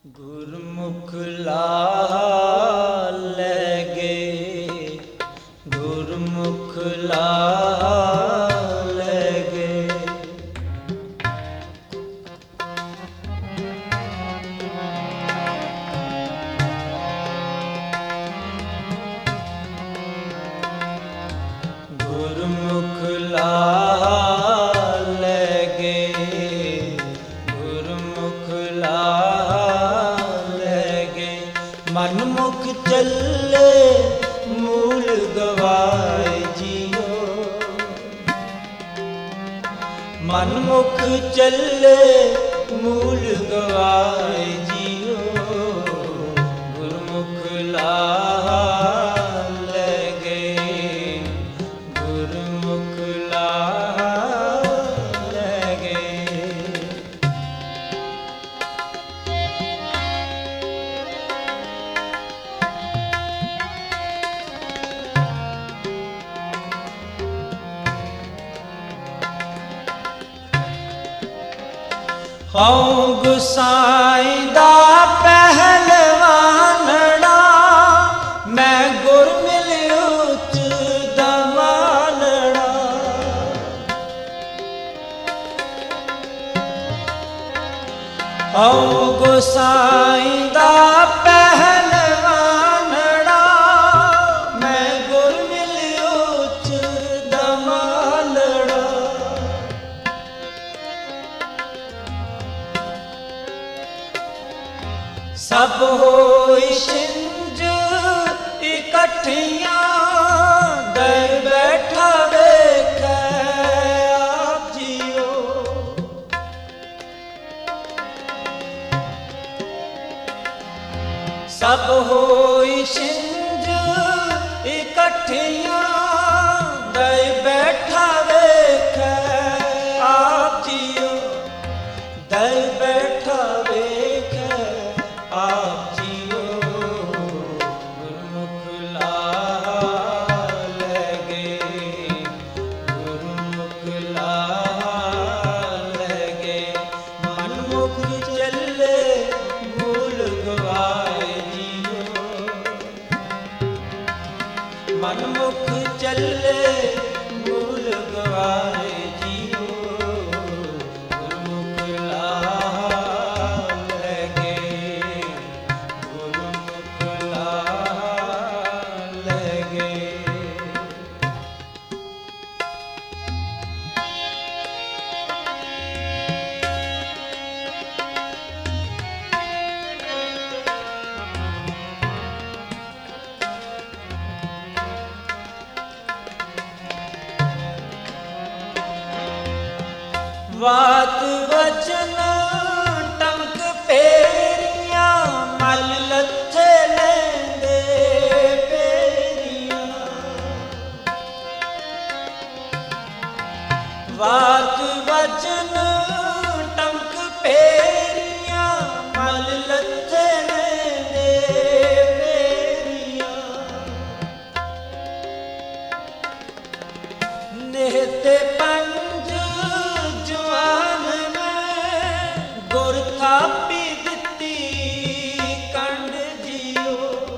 ਗੁਰਮੁਖ ਲਾਹ ਲੈ ਗਏ, ਗੁਰਮੁਖ ਲਾਹ ਲੈ ਗਏ। ਗੁਰਮੁਖ ਲਾਹ ਲੈ ਗਏ, ਗੁਰਮੁਖ ਲਾਹ ਮਨਮੁਖ ਚੱਲੇ ਮੂਲ ਗਵਾਏ ਜੀਓ, ਮਨਮੁਖ ਚੱਲੇ ਮੂਲ ਗਵਾਏ ਜੀਓ। ਗੁਰਮੁਖ ਲਾਹ ਲੈ ਗਏ, ਗੁਰਮੁਖ ਲਾਹ ਲੈ ਗਏ। ਹਉ ਗੁਸਾਈ ਦਾ ਪਹਿਲਵਾਨੜਾ, ਮੈਂ ਗੁਰ ਮਿਲ ਉੱਚ ਦਮਾਨੜਾ। ਹਉ ਗੁਸਾਈ ਦਾ ਪਹਿਲਵਾਨੜਾ, ਮੈਂ ਗੁਰ ਮਿਲ ਉੱਚ ਦਮਾਨੜਾ। ਸਭ ਹੋਈ ਛਿੰਝ ਇਕੱਠੀਆਂ, ਦਰ ਬੈਠਾ ਵੇਖੈ ਆਪ ਜੀਓ। ਸਭ ਹੋਈ ਛਿੰਝ ਇਕੱਠੀਆਂ, ਦਰ ਬੈਠਾ ਵੇਖੈ ਆਪ ਜੀਓ। ਦਰ ਬੈਠਾ ਵੇਖੈ ਆਪ ਜੀਓ। ਗੁਰਮੁਖ ਲਾਹ ਲੈ ਗਏ, ਗੁਰਮੁਖ ਲਾਹ ਲੈ ਗਏ। ਮਨਮੁਖ ਚੱਲੇ ਮੂਲ ਗਵਾਏ ਜੀਓ, ਮਨਮੁਖ ਚੱਲੇ ਮੂਲ ਗਵਾਏ ਜੀਓ। ਗੁਰਮੁਖ ਲਾਹ ਲੈ ਗਏ, ਗੁਰਮੁਖ ਲਾਹ ਲੈ ਗਏ। ਵਾਤ ਵਚਨ ਟੰਕ ਪੇਰੀਆਂ, ਮਲ ਲੱਥੇ ਲੈਂਦੇ ਪੇਰੀਆਂ। ਵਾਤ ਵਚਨ ਟੰਕ ਪੇਰੀਆਂ, ਮਲ ਲੱਥੇ ਲੈਂਦੇ ਪੇਰੀਆਂ। ਨਿਹਤੇ ਪੰਜ ਗੁਰ ਥਾਪੀ ਦਿੱਤੀ ਕੰਡ ਜੀਓ।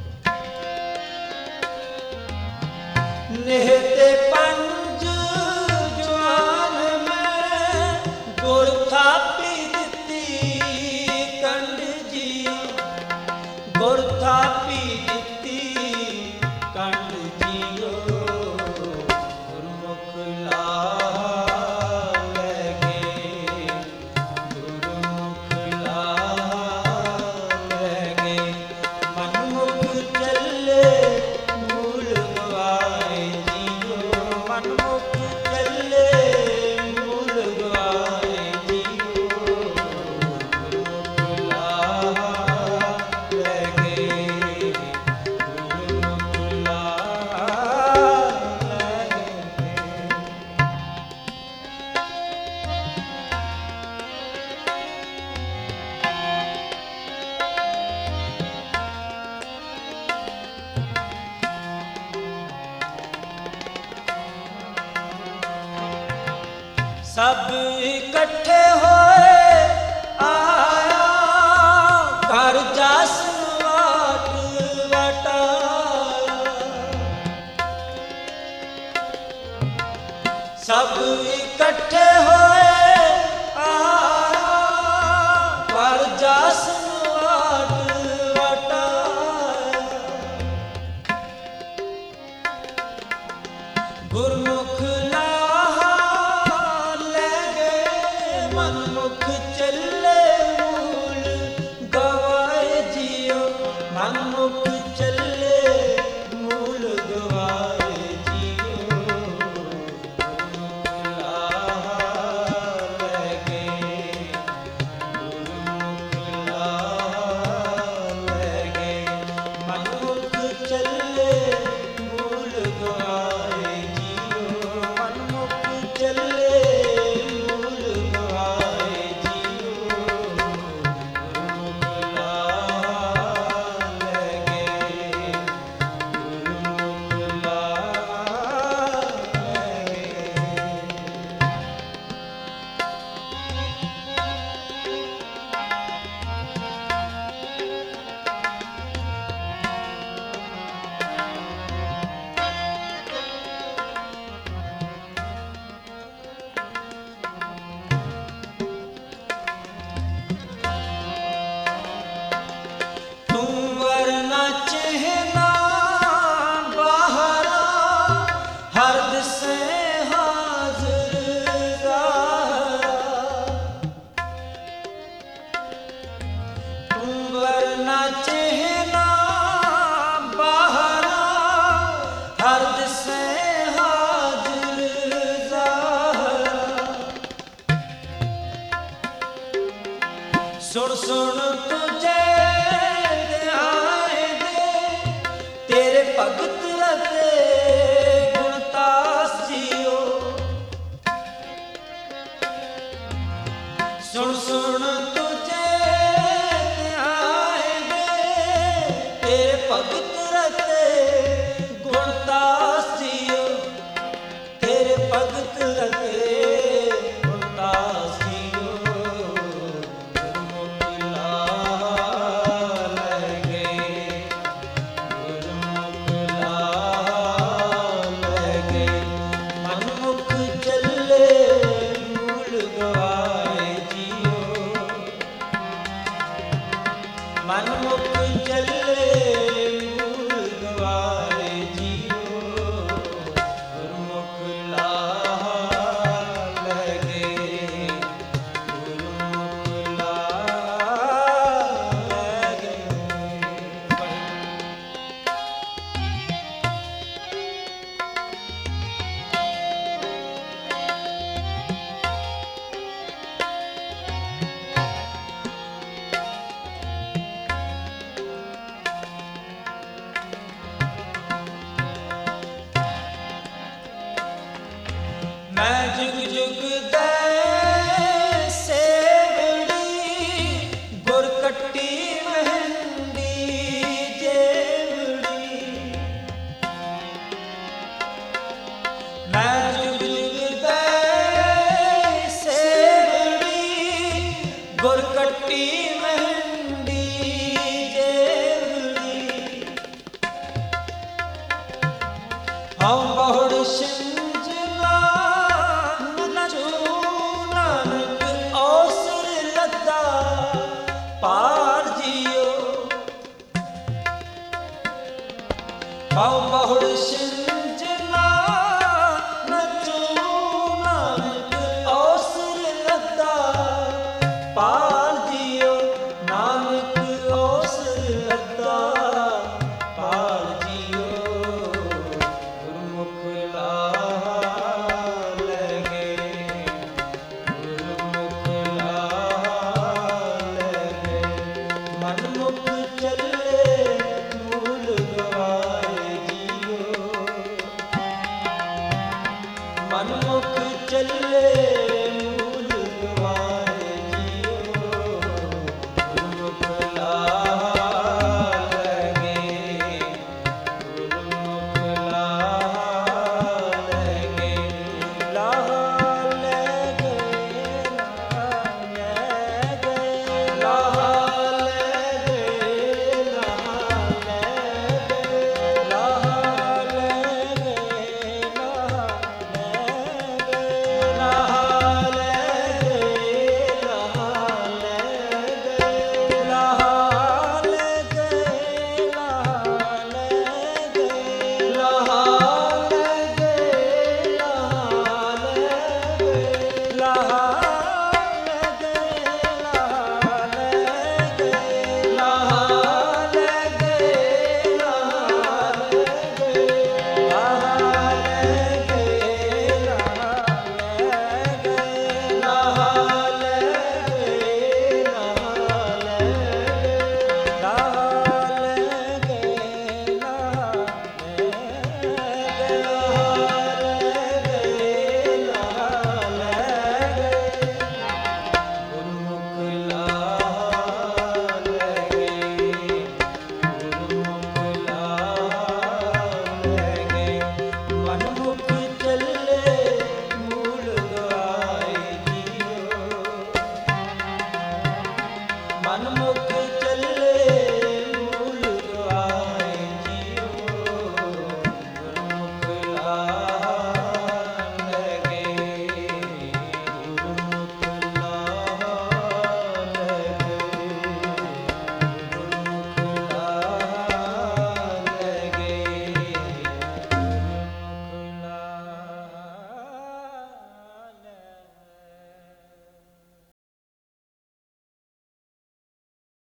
ਨਿਹਤੇ ਪੰਜ ਜਵਾਨ ਮੈਂ, ਗੁਰ ਥਾਪੀ ਦਿੱਤੀ ਕੰਡ ਜੀਓ। ਗੁਰ ਥਾਪੀ ਦਿੱਤੀ ਕੰਡ ਜੀਓ। ਗੁਰਮੁਖ ਲਾਹ ਲੈ ਗਏ, ਗੁਰਮੁਖ ਲਾਹ ਲੈ ਗਏ। ਮਨਮੁਖ ਚੱਲੇ ਮੂਲ ਗਵਾਏ ਜੀਓ, ਮਨਮੁਖ ਚੱਲੇ ਮੂਲ ਗਵਾਏ ਜੀਓ। ਗੁਰਮੁਖ ਲਾਹ ਲੈ ਗਏ, ਗੁਰਮੁਖ ਲਾਹ ਲੈ ਗਏ। ਸਭ ਇਕੱਠੇ ਹੋਏ ਆਇਆ ਨਾ ਚਿਹਨਾ ਬਾਹਰਾ ਹਰ ਦਿਸੇ ਹਾਜ਼ਰ ਜ਼ਾਹਰਾ ਸੁਣ ਸੁਣ ਤੁਝੇ ਧਿਆਏ ਦੇ ਤੇਰੇ ਭਗਤ ਅਤੇ ਗੁਣਤਾਸ ਜੀਓ ਸੁਣ ਸੁਣ ਤੁਝੇ ਧਿਆਏ ਦੇ ਤੇਰੇ ਭਗਤ ਅਤੇ ਗੁਣਤਾਸ ਜੀਓ ਤੇਰੇ ਭਗਤ ਅਤੇ ਗੁਣਤਾਸ ਜੀਓ ਗੁਰਮੁਖ ਲਾ ਲੈ ਗਏ ਗੁਰਮੁਖ ਲਾ ਲੈ ਗਏ ਮਨਮੁਖ ਚੱਲੇ ਮੂਲ ਗਵਾਏ ਜੀਓ ਮਨਮੁਖ ਚੱਲੇ ਮੂਲ ਗਵਾਏ ਜੀਓ ਗੁਰਮੁਖ ਲਾ ਲੈ ਗਏ ਗੁਰਮੁਖ ਲਾ ਲੈ ਗਏ। ਮੈਂ ਜੁਗ ਜੁਗ ਦੇ ਸੇਵੜੀ ਗੁਰ ਕੱਟੀ ਮਹਿੰਦੀ ਜੇਵੜੀ ਮੈਂ ਜੁਗ ਜੁਗ ਦੇ ਸੇਵੜੀ ਗੁਰ ਕੱਟੀ ਮਹਿੰਦੀ ਜੇਵੜੀ ਹਉ ਬਹੁੜ ਸਿੰਜ ਪਾਰ ਜੀਓ ਹਉ ਬਹੁੜ ਸਿੰਜ